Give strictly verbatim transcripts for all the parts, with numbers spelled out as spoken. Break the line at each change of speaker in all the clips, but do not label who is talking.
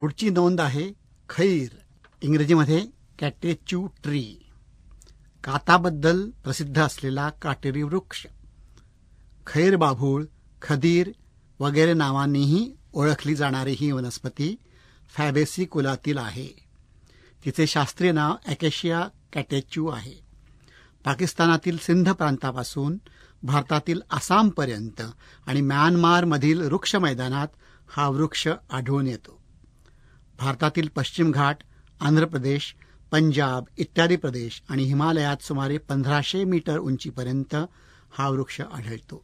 पुढची नोंद आहे खैर, इंग्रजीमध्ये कॅटेच्यू ट्री. काताबद्दल प्रसिद्ध असलेला काटेरी वृक्ष. खैर बाभूळ, खदीर वगैरे नावांनीही ओळखली जाणारी ही वनस्पती फॅबेसी कुलातील आहे. तिचे शास्त्रीय नाव ॲकेशिया कॅटेच्यू आहे. पाकिस्तानातील सिंध प्रांतापासून भारतातील आसामपर्यंत आणि म्यानमारमधील वृक्ष मैदानात हा वृक्ष आढळून येतो. भारतातील पश्चिम घाट, आंध्र प्रदेश, पंजाब इत्यादी प्रदेश आणि हिमालयात सुमारे पंधराशे मीटर उंचीपर्यंत हा वृक्ष आढळतो.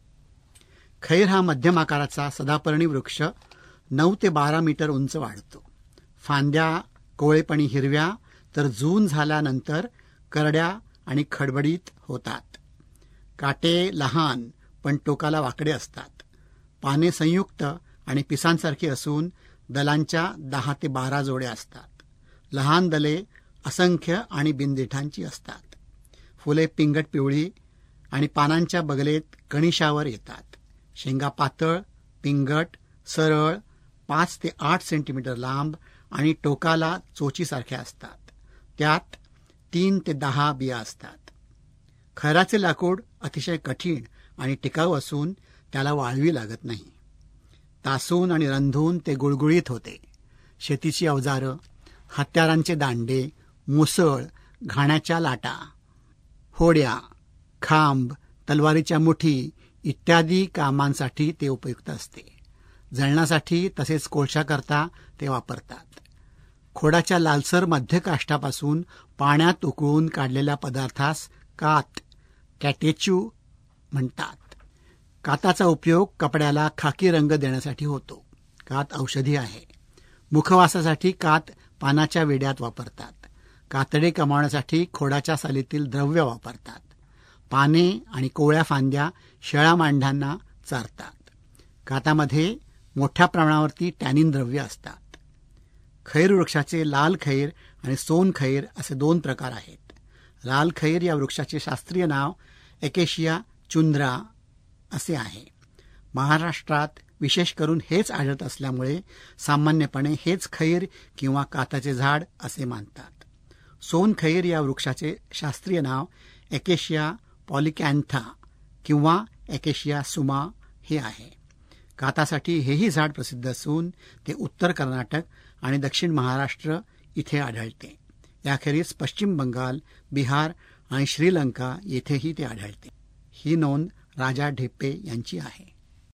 खैर हा मध्यम आकाराचा सदापर्णी वृक्ष नऊ ते बारा मीटर उंच वाढतो. फांद्या कोवळेपणी हिरव्या तर जून झाल्यानंतर करड्या आणि खडबडीत होतात. काटे लहान पण टोकाला वाकडे असतात. पाने संयुक्त आणि पिसांसारखी असून दलांच्या दहा ते बारा जोड्या असतात. लहान दले असंख्य आणि बिनदेठांची असतात. फुले पिंगट पिवळी आणि पानांच्या बगलेत कणिशावर येतात. शेंगा पातळ, पिंगट, सरळ, पाच ते आठ सेंटीमीटर लांब आणि टोकाला चोचीसारख्या असतात. त्यात तीन ते दहा बिया असतात. खैराचे लाकूड अतिशय कठीण आणि टिकाऊ असून त्याला वाळवी लागत नाही. तासून आणि रंधून ते गुळगुळीत होते. शेतीची अवजारं, हत्यारांचे दांडे, मुसळ, घाण्याच्या लाटा, होड्या, खांब, तलवारीच्या मुठी इत्यादी कामांसाठी ते उपयुक्त असते. जळणासाठी तसेच कोळशाकरता ते वापरतात. खोडाच्या लालसर मध्य काष्ठापासून पाण्यात उकळून काढलेल्या पदार्थास कात, कॅटेच्यू म्हणतात. काताचा उपयोग कपड्याला खाकी रंग देण्यासाठी होतो. कात औषधी आहे. मुखवासासाठी कात पानाच्या वेड्यात वापरतात. कातडे कमावण्यासाठी खोडाच्या सालीतील द्रव्य वापरतात. पाने आणि कोवळ्या फांद्या शेळ्या मांढ्यांना चारतात. कातामध्ये मोठ्या प्रमाणावरती टॅनिन द्रव्य असतात. खैर वृक्षाचे लाल खैर आणि सोन खैर असे दोन प्रकार आहेत. लाल खैर या वृक्षाचे शास्त्रीय नाव ॲकेशिया चुंद्रा असे आहे. महाराष्ट्रात विशेष करून हेच आढळत असल्यामुळे सामान्यपणे हेच खैर किंवा काताचे झाड असे मानतात. सोन खैर या वृक्षाचे शास्त्रीय नाव ॲकेशिया पॉलिकॅन्था किंवा ॲकेशिया सुमा हे आहे. कातासाठी हेही झाड प्रसिद्ध असून ते उत्तर कर्नाटक आणि दक्षिण महाराष्ट्र इथे आढळते. याखेरीज पश्चिम बंगाल, बिहार आणि श्रीलंका येथेही ते आढळते. ही नोंद राजा ढेपे यांची आहे.